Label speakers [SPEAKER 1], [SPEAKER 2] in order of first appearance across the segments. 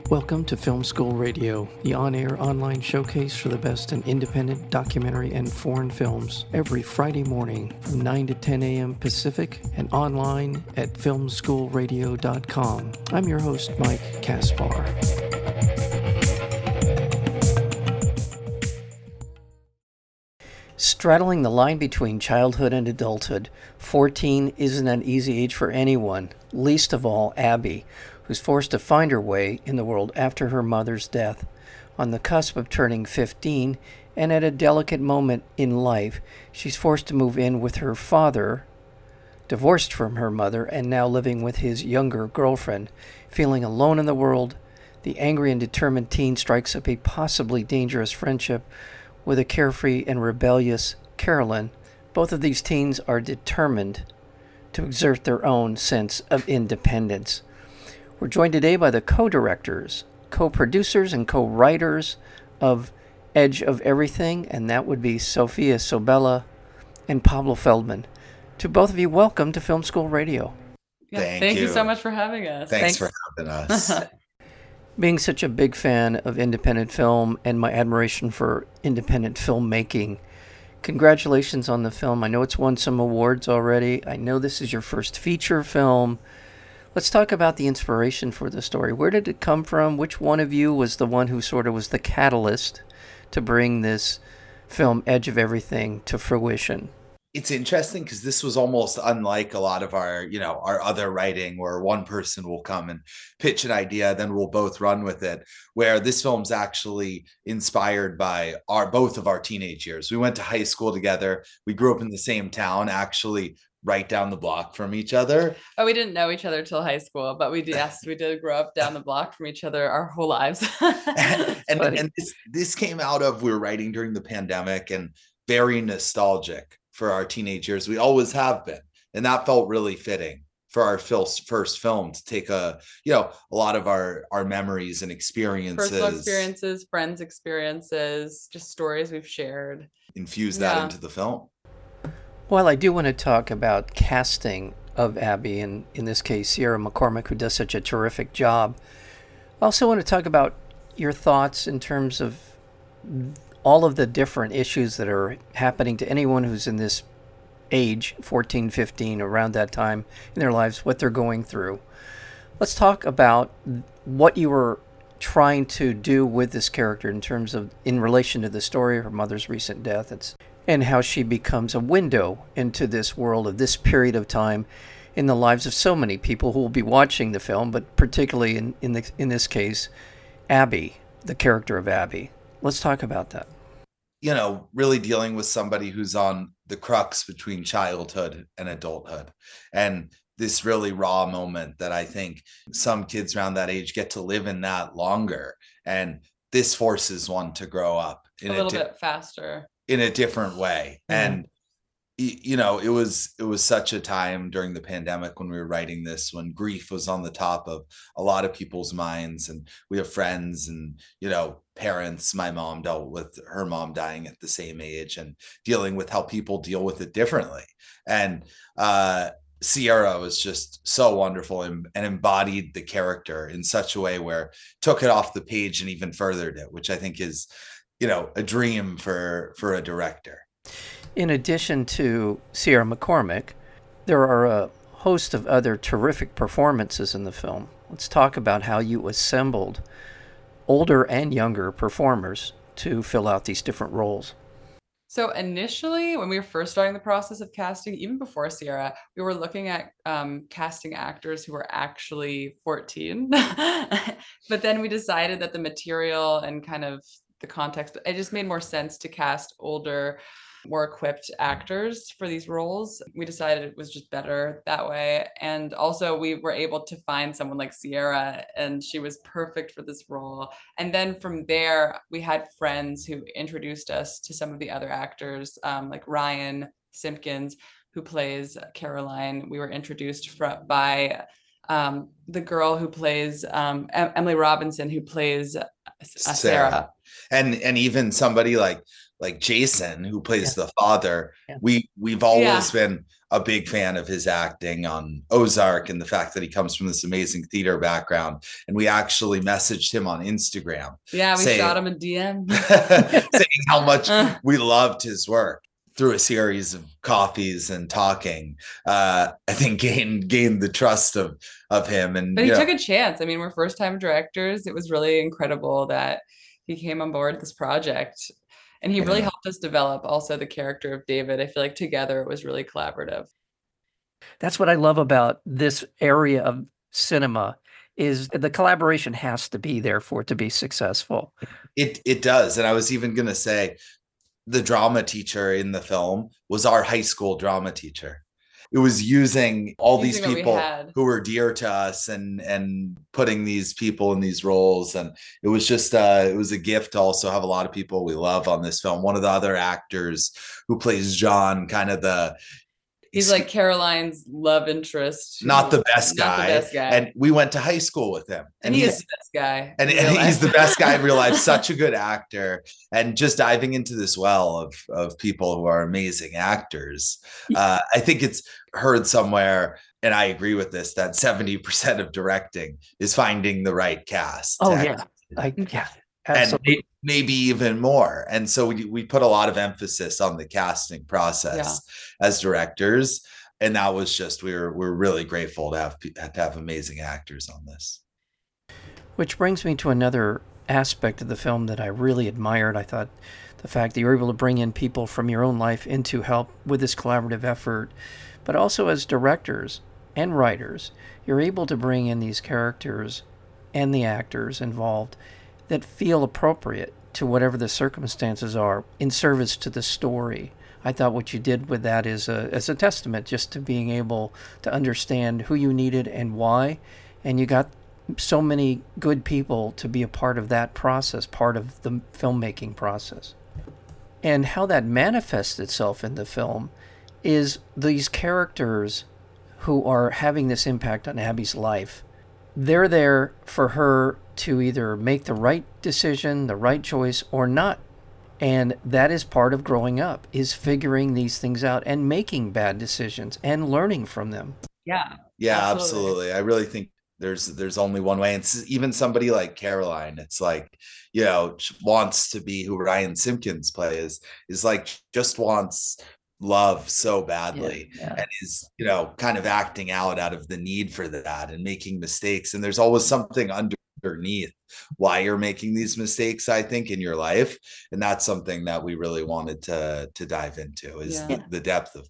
[SPEAKER 1] Welcome to Film School Radio, the on-air online showcase for the best in independent documentary and foreign films, every Friday morning from 9 to 10 a.m. Pacific and online at filmschoolradio.com. I'm your host, Mike Kaspar. Straddling the line between childhood and adulthood, 14 isn't an easy age for anyone, least of all Abby, who's forced to find her way in the world after her mother's death. On the cusp of turning 15, and at a delicate moment in life, she's forced to move in with her father, divorced from her mother, and now living with his younger girlfriend. Feeling alone in the world, the angry and determined teen strikes up a possibly dangerous friendship with a carefree and rebellious Carolyn. Both of these teens are determined to exert their own sense of independence. We're joined today by the co-directors, co-producers, and co-writers of Edge of Everything, and that would be Sofia Sobella and Pablo Feldman. To both of you, welcome to Film School Radio.
[SPEAKER 2] Yeah, thank you so much for having us.
[SPEAKER 3] Thanks for having us.
[SPEAKER 1] Being such a big fan of independent film and my admiration for independent filmmaking, congratulations on the film. I know it's won some awards already. I know this is your first feature film. Let's talk about the inspiration for the story. Where did it come from? Which one of you was the one who sort of was the catalyst to bring this film, Edge of Everything, to fruition?
[SPEAKER 3] It's interesting because this was almost unlike a lot of our other writing, where one person will come and pitch an idea, then we'll both run with it, where this film's actually inspired by both of our teenage years. We went to high school together. We grew up in the same town, actually right down the block from each other.
[SPEAKER 2] Oh, we didn't know each other till high school, but we did grow up down the block from each other our whole lives.
[SPEAKER 3] and this came out of, we were writing during the pandemic and very nostalgic for our teenage years. We always have been. And that felt really fitting for our first film to take a lot of our memories and experiences.
[SPEAKER 2] Personal experiences, friends' experiences, just stories we've shared.
[SPEAKER 3] Infuse that into the film.
[SPEAKER 1] Well, I do want to talk about casting of Abby, and in this case, Sierra McCormick, who does such a terrific job. I also want to talk about your thoughts in terms of all of the different issues that are happening to anyone who's in this age, 14, 15, around that time in their lives, what they're going through. Let's talk about what you were trying to do with this character in relation to the story of her mother's recent death. And how she becomes a window into this world of this period of time in the lives of so many people who will be watching the film, but particularly in this case, Abby, the character of Abby. Let's talk about that.
[SPEAKER 3] Really dealing with somebody who's on the crux between childhood and adulthood. And this really raw moment that I think some kids around that age get to live in that longer. And this forces one to grow up
[SPEAKER 2] a little bit faster,
[SPEAKER 3] in a different way. Mm-hmm. And it was such a time during the pandemic when we were writing this, when grief was on the top of a lot of people's minds. And we have friends and parents. My mom dealt with her mom dying at the same age and dealing with how people deal with it differently. And Sierra was just so wonderful and embodied the character in such a way where took it off the page and even furthered it, which I think is a dream for a director.
[SPEAKER 1] In addition to Sierra McCormick, there are a host of other terrific performances in the film. Let's talk about how you assembled older and younger performers to fill out these different roles.
[SPEAKER 2] So initially, when we were first starting the process of casting, even before Sierra, we were looking at casting actors who were actually 14. But then we decided that the material and kind of the context, it just made more sense to cast older, more equipped actors for these roles. We decided it was just better that way. And also we were able to find someone like Sierra, and she was perfect for this role. And then from there, we had friends who introduced us to some of the other actors, like Ryan Simpkins, who plays Caroline. We were introduced by the girl who plays Emily Robinson, who plays Sarah.
[SPEAKER 3] And even somebody like like Jason, who plays
[SPEAKER 1] Yeah.
[SPEAKER 3] the father,
[SPEAKER 1] Yeah.
[SPEAKER 3] we've always
[SPEAKER 2] Yeah.
[SPEAKER 3] been a big fan of his acting on Ozark and the fact that he comes from this amazing theater background. And we actually messaged him on Instagram
[SPEAKER 2] Yeah, we
[SPEAKER 3] saying,
[SPEAKER 2] shot him a DM.
[SPEAKER 3] saying how much we loved his work. Through a series of coffees and talking, I think gained the trust of him. And
[SPEAKER 2] But he took a chance. I mean, we're first time directors. It was really incredible that he came on board this project. And he really helped us develop also the character of David. I feel like together it was really collaborative.
[SPEAKER 1] That's what I love about this area of cinema is the collaboration has to be there for it to be successful.
[SPEAKER 3] It does. And I was even going to say the drama teacher in the film was our high school drama teacher. It was using all these people who were dear to us and putting these people in these roles. And it was just it was a gift to also have a lot of people we love on this film. One of the other actors who plays John, kind of
[SPEAKER 2] he's like Caroline's love interest.
[SPEAKER 3] Not the best guy.
[SPEAKER 2] Not the best guy.
[SPEAKER 3] And we went to high school with him.
[SPEAKER 2] And he is the best guy.
[SPEAKER 3] And he's the best guy in real life. Such a good actor. And just diving into this well of people who are amazing actors. I think it's heard somewhere, and I agree with this, that 70% of directing is finding the right cast.
[SPEAKER 1] Oh, yeah. Yeah. Absolutely.
[SPEAKER 3] And maybe even more. And so we put a lot of emphasis on the casting process as directors. And that was just, we're really grateful to have amazing actors on this.
[SPEAKER 1] Which brings me to another aspect of the film that I really admired. I thought the fact that you're able to bring in people from your own life in to help with this collaborative effort, but also as directors and writers, you're able to bring in these characters and the actors involved that feel appropriate to whatever the circumstances are in service to the story. I thought what you did with that is as a testament just to being able to understand who you needed and why, and you got so many good people to be a part of that process, part of the filmmaking process. And how that manifests itself in the film is these characters who are having this impact on Abby's life. They're there for her to either make the right decision, the right choice, or not. And that is part of growing up, is figuring these things out and making bad decisions and learning from them.
[SPEAKER 2] Yeah.
[SPEAKER 3] Absolutely. I really think there's only one way. And even somebody like Caroline, it's like, wants to be who Ryan Simpkins plays, is like, just wants love so badly and is kind of acting out of the need for that and making mistakes. And there's always something underneath why you're making these mistakes, I think, in your life. And that's something that we really wanted to dive into, is the depth of.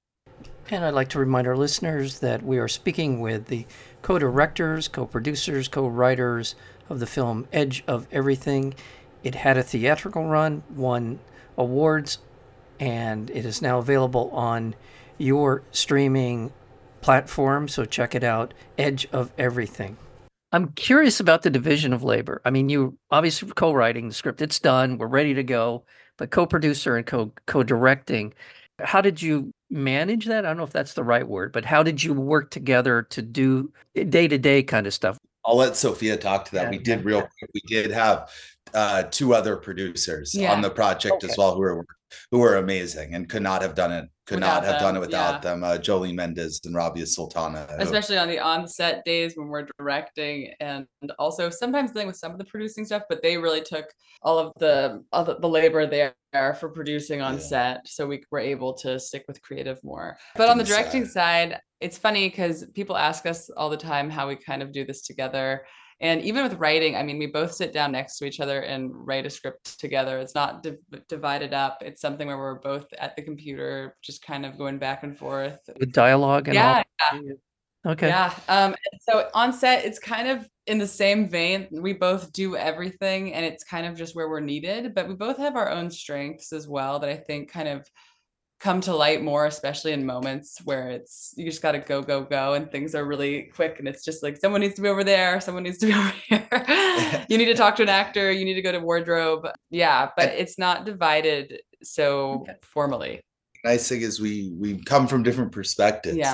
[SPEAKER 1] And I'd like to remind our listeners that we are speaking with the co-directors, co-producers, co-writers of the film Edge of Everything. It had a theatrical run, won awards, and it is now available on your streaming platform, so check it out, Edge of Everything. I'm curious about the division of labor. I mean, you obviously co-writing the script, it's done, we're ready to go, but co-producer and co-directing, how did you manage that? I don't know if that's the right word, but how did you work together to do day-to-day kind of stuff?
[SPEAKER 3] I'll let Sophia talk to that. We did real quick. We did have two other producers on the project as well who were amazing and could not have done it without them. Jolene Mendez and Rabia Sultana.
[SPEAKER 2] Especially on the on-set days when we're directing, and also sometimes dealing with some of the producing stuff, but they really took all of the labor there for producing on set. So we were able to stick with creative more. But on the directing side, it's funny because people ask us all the time how we kind of do this together. And even with writing, I mean, we both sit down next to each other and write a script together. It's not divided up. It's something where we're both at the computer, just kind of going back and forth.
[SPEAKER 1] With dialogue and all? Okay.
[SPEAKER 2] Yeah. So on set, it's kind of in the same vein. We both do everything, and it's kind of just where we're needed. But we both have our own strengths as well that I think kind of come to light more, especially in moments where you just got to go and things are really quick, and it's just like someone needs to be over there, someone needs to be over here. You need to talk to an actor, you need to go to wardrobe. But it's not divided so formally.
[SPEAKER 3] Nice thing is we come from different perspectives.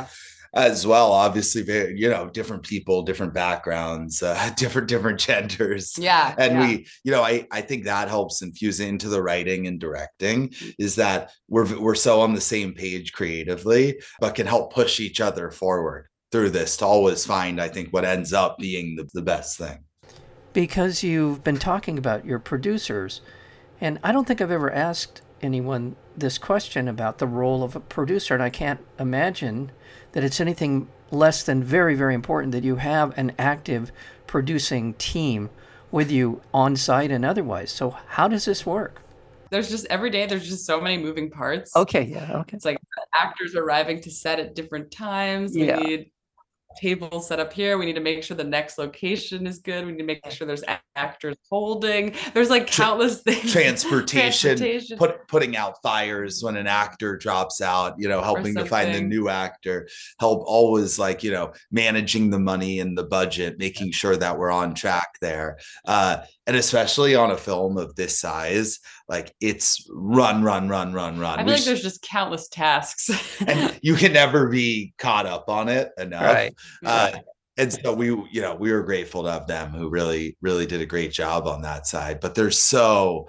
[SPEAKER 3] as well. Obviously, you know, different people, different backgrounds, different genders.
[SPEAKER 2] Yeah.
[SPEAKER 3] And
[SPEAKER 2] Yeah.
[SPEAKER 3] we, you know, I think that helps infuse it into the writing and directing, is that we're so on the same page creatively, but can help push each other forward through this to always find, I think, what ends up being the best thing.
[SPEAKER 1] Because you've been talking about your producers, and I don't think I've ever asked anyone this question about the role of a producer, and I can't imagine that it's anything less than very, very important that you have an active producing team with you on site and otherwise. So, how does this work?
[SPEAKER 2] There's just every day, there's just so many moving parts.
[SPEAKER 1] Okay, yeah, okay.
[SPEAKER 2] It's like actors arriving to set at different times. We
[SPEAKER 1] Yeah.
[SPEAKER 2] need tables set up here. We need to make sure the next location is good. We need to make sure there's actors holding. There's like countless things.
[SPEAKER 3] Transportation. Putting out fires when an actor drops out, you know, helping to find the new actor, help always, like, you know, managing the money and the budget, making sure that we're on track there. And especially on a film of this size, like, it's run.
[SPEAKER 2] I feel like there's just countless tasks.
[SPEAKER 3] And you can never be caught up on it enough.
[SPEAKER 1] Right.
[SPEAKER 3] And so we were grateful to have them, who really, really did a great job on that side. But there's so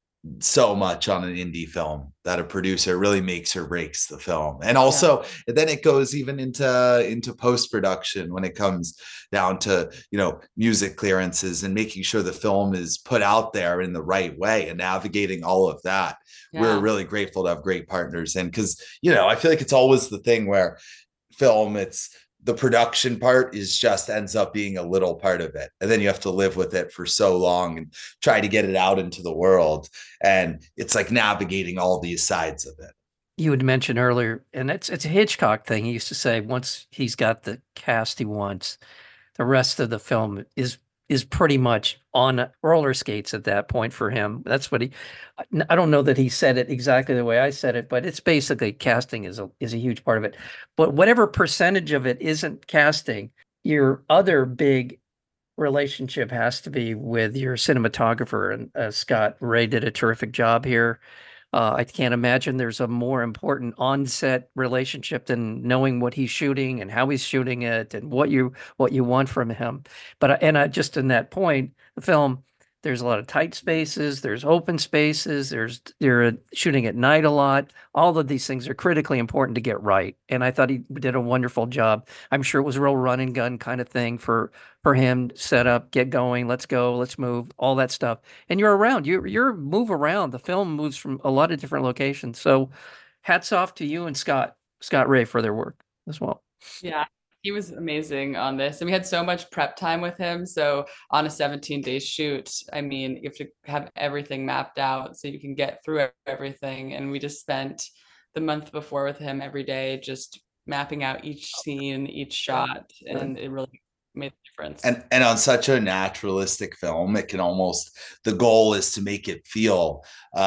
[SPEAKER 3] much on an indie film that a producer really makes or breaks the film. And also, and then it goes even into post-production when it comes down to, you know, music clearances and making sure the film is put out there in the right way and navigating all of that. We're really grateful to have great partners. And because, you know, I feel like it's always the thing where film, it's the production part is just ends up being a little part of it. And then you have to live with it for so long and try to get it out into the world. And it's like navigating all these sides of it.
[SPEAKER 1] You had mentioned earlier, and it's a Hitchcock thing. He used to say once he's got the cast he wants, the rest of the film is pretty much on roller skates at that point for him. That's what I don't know that he said it exactly the way I said it, but it's basically casting is a huge part of it. But whatever percentage of it isn't casting, your other big relationship has to be with your cinematographer. And Scott Ray did a terrific job here. I can't imagine there's a more important on-set relationship than knowing what he's shooting and how he's shooting it and what you want from him. But just in that point, the film, there's a lot of tight spaces, there's open spaces, you're shooting at night a lot. All of these things are critically important to get right. And I thought he did a wonderful job. I'm sure it was a real run and gun kind of thing for him. Set up, get going, let's go, let's move, all that stuff. And you're around, you're move around. The film moves from a lot of different locations. So hats off to you and Scott Ray for their work as well.
[SPEAKER 2] Yeah, he was amazing on this. And we had so much prep time with him. So on a 17-day shoot, I mean, you have to have everything mapped out so you can get through everything. And we just spent the month before with him every day, just mapping out each scene, each shot. And it really made a difference.
[SPEAKER 3] And on such a naturalistic film, it can almost, the goal is to make it feel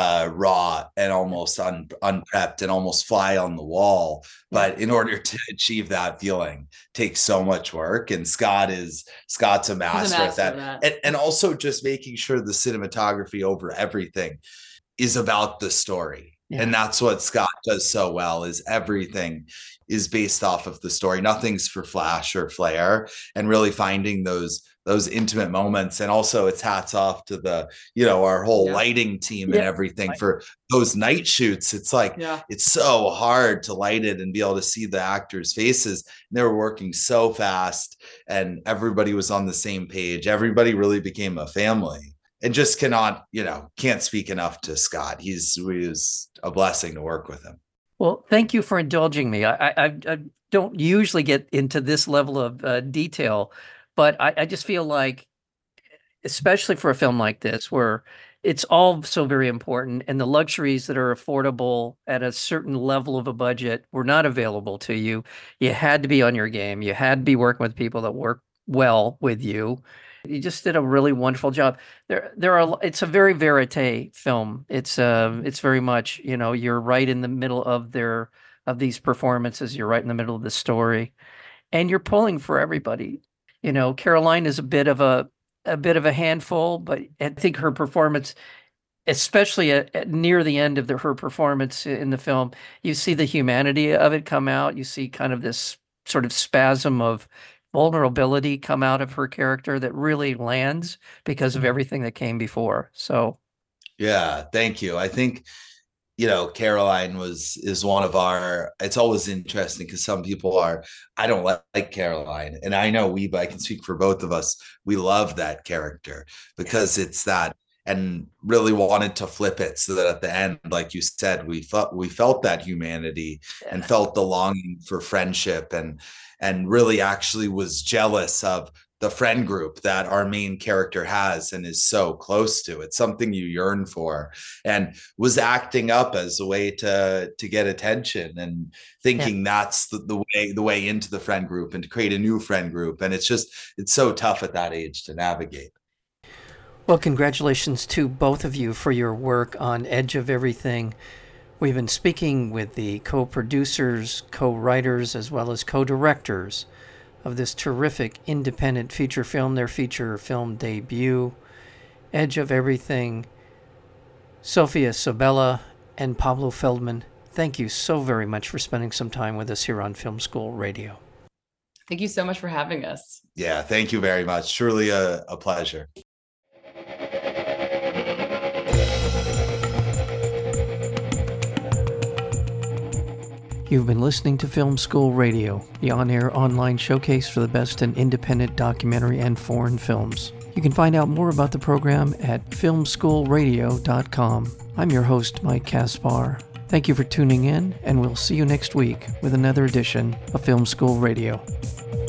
[SPEAKER 3] raw and almost unprepped and almost fly on the wall. But in order to achieve that feeling, takes so much work. And Scott's a master at that. And also just making sure the cinematography over everything is about the story. Yeah. And that's what Scott does so well, is everything is based off of the story. Nothing's for flash or flair, and really finding those intimate moments. And also it's hats off to the, you know, our whole lighting team and everything for those night shoots. It's like, it's so hard to light it and be able to see the actors' faces. And they were working so fast and everybody was on the same page. Everybody really became a family. And just can't speak enough to Scott. He was a blessing to work with him.
[SPEAKER 1] Well, thank you for indulging me. I don't usually get into this level of detail, but I just feel like, especially for a film like this, where it's all so very important, and the luxuries that are affordable at a certain level of a budget were not available to you. You had to be on your game. You had to be working with people that work well with you. You just did a really wonderful job. It's a very verite film. It's very much, you know, you're right in the middle of these performances. You're right in the middle of the story, and you're pulling for everybody. You know, Caroline is a bit of a handful, but I think her performance, especially at near the end of her performance in the film, you see the humanity of it come out. You see kind of this sort of spasm of vulnerability come out of her character that really lands because of everything that came before. So
[SPEAKER 3] Yeah, thank you. I think, Caroline is one of our, it's always interesting because some people I don't like Caroline. And I know I can speak for both of us. We love that character because it's that, and really wanted to flip it so that at the end, like you said, we felt that humanity and felt the longing for friendship, and really actually was jealous of the friend group that our main character has and is so close to. It's something you yearn for, and was acting up as a way to get attention, and thinking that's the way into the friend group and to create a new friend group. And it's so tough at that age to navigate.
[SPEAKER 1] Well, congratulations to both of you for your work on Edge of Everything. We've been speaking with the co-producers, co-writers, as well as co-directors of this terrific independent feature film, their feature film debut, Edge of Everything. Sofia Sobella and Pablo Feldman, thank you so very much for spending some time with us here on Film School Radio.
[SPEAKER 2] Thank you so much for having us.
[SPEAKER 3] Yeah, thank you very much. Truly a pleasure.
[SPEAKER 1] You've been listening to Film School Radio, the on-air online showcase for the best in independent documentary and foreign films. You can find out more about the program at filmschoolradio.com. I'm your host, Mike Kaspar. Thank you for tuning in, and we'll see you next week with another edition of Film School Radio.